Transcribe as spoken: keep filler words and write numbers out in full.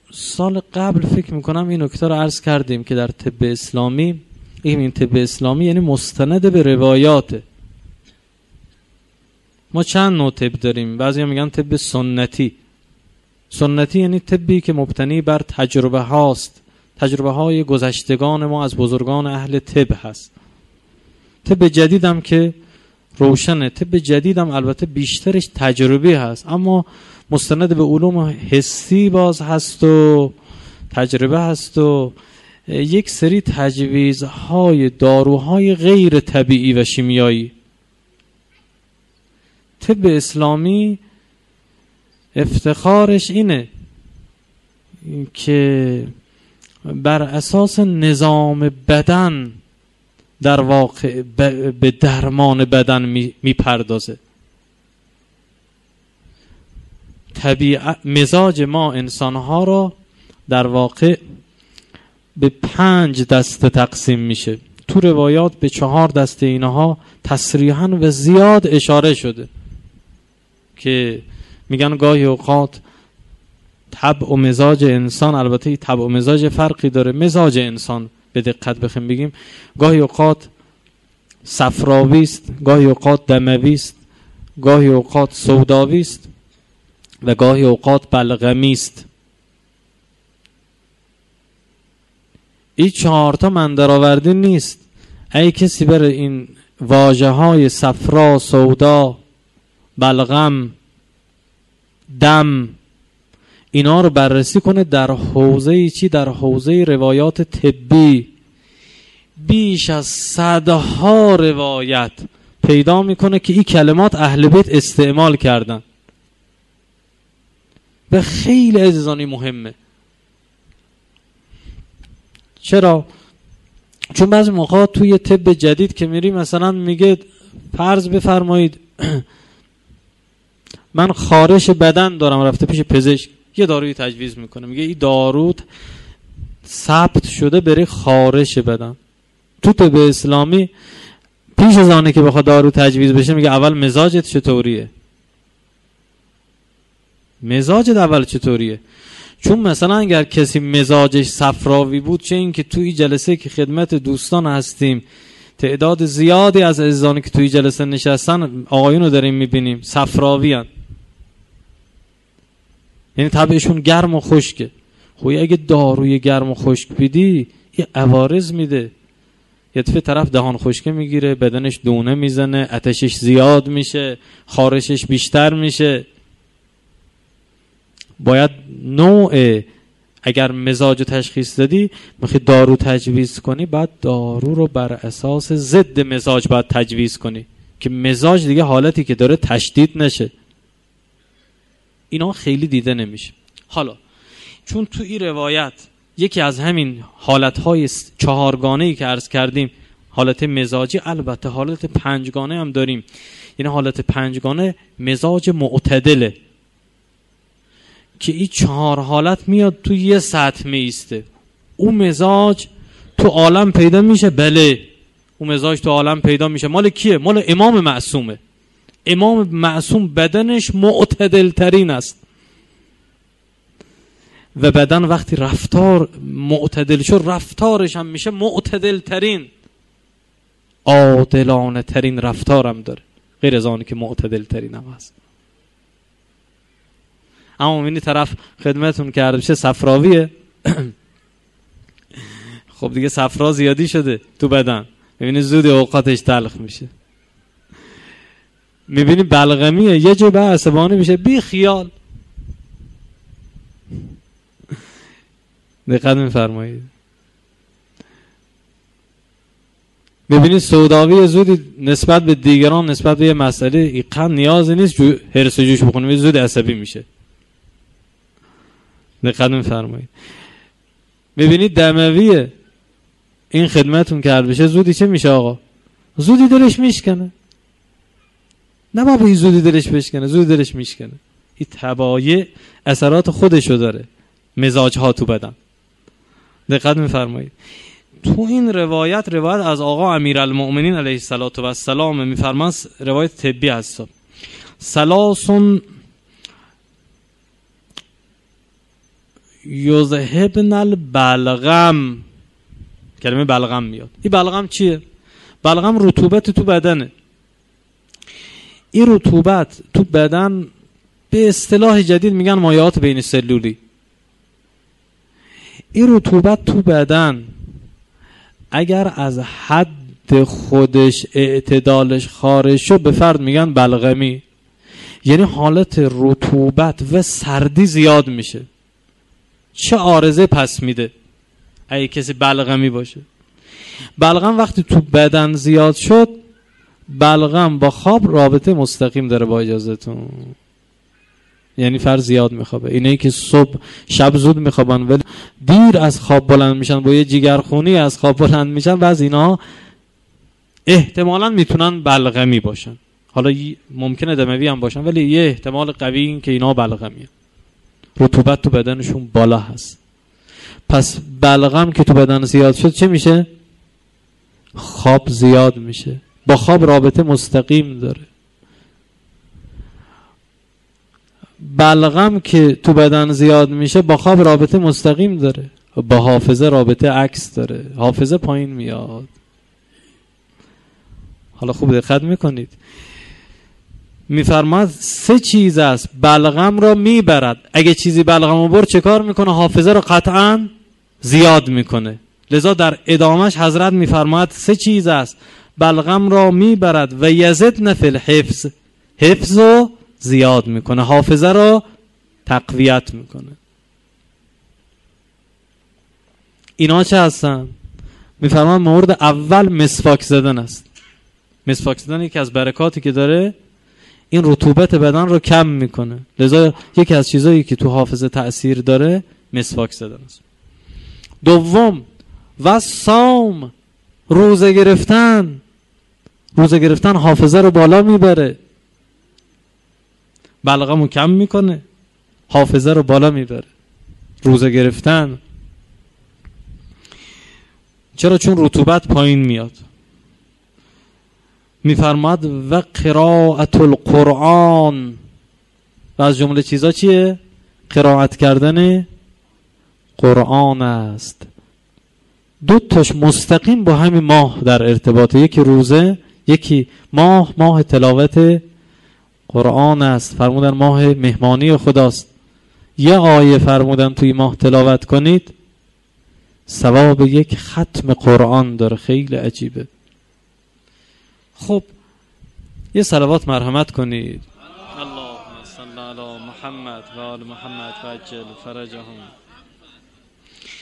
سال قبل فکر میکنم این نکته رو عرض کردیم که در طب اسلامی، این طب اسلامی یعنی مستند به روایاته. ما چند نوع طب داریم. بعضی هم میگن طب سنتی. سنتی یعنی طبی که مبتنی بر تجربه هاست، تجربه های گذشتگان ما از بزرگان اهل طب هست. طب جدید هم که روشنه، طب جدید هم البته بیشترش تجربی هست، اما مستند به علوم حسی باز هست و تجربه هست و یک سری تجویزهای داروهای غیر طبیعی و شیمیایی. طب اسلامی افتخارش اینه که بر اساس نظام بدن در واقع به درمان بدن می پردازه. طبیعت مزاج ما انسانها را در واقع به پنج دسته تقسیم میشه. تو روایات به چهار دسته اینها تصریحاً و زیاد اشاره شده که میگن گاهی اوقات طبع و مزاج انسان، البته طبع و مزاج فرقی داره، مزاج انسان به دقت بخیم بگیم گاهی اوقات صفراوی است، گاهی اوقات دموی است، گاهی اوقات سوداوی است و گاهی اوقات بلغمی است. این چهار تا من درآورده نیست. اگه کسی بره این واژه های صفرا، سودا، بلغم، دم اینا رو بررسی کنه در حوزه چی؟ در حوزه روایات طبی، بیش از صدها روایت پیدا میکنه که این کلمات اهل بیت استعمال کردن. به خیلی عزیزانی مهمه. چرا؟ چون بعضی موقع توی طب جدید که میری مثلا میگه فرض بفرمایید من خارش بدن دارم، رفته پیش پزشک یه داروی تجویز میکنه، میگه این دارو ثبت شده برای خارش بدن. تو طب اسلامی پیش از آنه که بخواد دارو تجویز بشه میگه اول مزاجت چطوریه؟ مزاجت اول چطوریه؟ چون مثلا اگر کسی مزاجش صفراوی بود، چه این که توی جلسه که خدمت دوستان هستیم تعداد زیادی از عزیزانی که توی جلسه نشستن آقایون رو داریم میبینیم صفراوی هن، یعنی طبعشون گرم و خشکه. خوی اگه داروی گرم و خشک بیدی یه عوارض میده، یه دفعه طرف دهان خشکه میگیره، بدنش دونه میزنه، آتشش زیاد میشه، خارشش بیشتر میشه. باید نوع، اگر مزاج تشخیص دادی میخوای دارو تجویز کنی، بعد دارو رو بر اساس ضد مزاج باید تجویز کنی که مزاج دیگه حالتی که داره تشدید نشه. اینا خیلی دیده نمیشه. حالا چون تو این روایت یکی از همین حالتهای چهارگانه‌ای که عرض کردیم حالت مزاجی، البته حالت پنجگانه هم داریم. یعنی حالت پنجگانه مزاج معتدله که این چهار حالت میاد تو یه سطح میسته. اون مزاج تو عالم پیدا میشه، بله اون مزاج تو عالم پیدا میشه. مال کیه؟ مال امام معصومه. امام معصوم بدنش معتدل ترین است و بدن وقتی رفتار معتدل شد رفتارش هم میشه معتدل ترین، عادلانه ترین رفتار هم داره، غیر از آنی که معتدل ترین هم هست. اما اینی طرف خدمتون کرده بشه صفراویه خب دیگه صفرا زیادی شده تو بدن، میبینی زود اوقاتش تلخ میشه. میبینی بلغمیه، یه جبه عصبانی میشه، بی خیال. دقت میفرمایید. میبینی سوداوی زودی نسبت به دیگران، نسبت به یه مسئله ایقن نیازی نیست هرس و جوش بکنه، زود عصبی میشه. دقت میفرمایید. میبینی دمویه، این خدمتون کرد بشه زودی چه میشه آقا؟ زودی دلش میشکنه. نه بابا این زودی دلش بشکنه، زودی دلش میشکنه. این تبایع اثرات خودشو داره، مزاج ها تو بدن. دقت میفرمایید. تو این روایت، روایت از آقا امیرالمؤمنین علیه السلام میفرمان، روایت طبی هست. سلاسون یذهبن البلغم، کلمه بلغم میاد. این بلغم چیه؟ بلغم رطوبت تو بدنه. این رطوبت تو بدن به اصطلاح جدید میگن مایعات بین سلولی. این رطوبت تو بدن اگر از حد خودش اعتدالش خارج شد به فرد میگن بلغمی. یعنی حالت رطوبت و سردی زیاد میشه. چه عارضه پس میده اگه کسی بلغمی باشه؟ بلغم وقتی تو بدن زیاد شد، بلغم با خواب رابطه مستقیم داره با اجازهتون. یعنی فرد زیاد میخوابه. اینه که صبح شب زود میخوابن ولی دیر از خواب بلند میشن، با یه جیگرخونی از خواب بلند میشن و از اینا احتمالاً میتونن بلغمی باشن. حالا ممکنه دموی هم باشن ولی یه احتمال قوی این که اینا بلغمیه. رطوبت تو بدنشون بالا هست. پس بلغم که تو بدن زیاد شد چه میشه؟ خواب زیاد میشه. با خواب رابطه مستقیم داره. بلغم که تو بدن زیاد میشه با خواب رابطه مستقیم داره، با حافظه رابطه عکس داره. حافظه پایین میاد. حالا خوب دقت میکنید، میفرماد سه چیز است بلغم را میبرد. اگه چیزی بلغم رو برد چه کار میکنه؟ حافظه رو قطعا زیاد میکنه. لذا در ادامش حضرت میفرماد سه چیز است بلغم را میبرد و یزدن فی الحفظ، حفظ رو زیاد میکنه، حافظه رو تقویت میکنه. اینا چه هستن؟ میفرمان مورد اول مسواک زدن است. مسواک زدن یکی از برکاتی که داره این رطوبت بدن رو کم میکنه. لذا یکی از چیزایی که تو حافظه تأثیر داره مسواک زدن است. دوم و صوم، روزه گرفتن. روزه گرفتن حافظه رو بالا میبره، بلغمو کم میکنه، حافظه رو بالا میبره. روزه گرفتن چرا؟ چون رطوبت پایین میاد. میفرماد و قرائت القرآن، و از جمله چیزا چیه؟ قرائت کردن قرآن است. دو تاش مستقیم با همین ماه در ارتباطه، یکی روزه یکی ماه. ماه تلاوت قرآن است. فرمودن ماه مهمانی خداست. یه آیه فرمودن توی ماه تلاوت کنید ثواب یک ختم قرآن داره. خیلی عجیبه. خب یه صلوات مرحمت کنید. اللهم صل علی محمد و آل محمد و عجل فرجهم.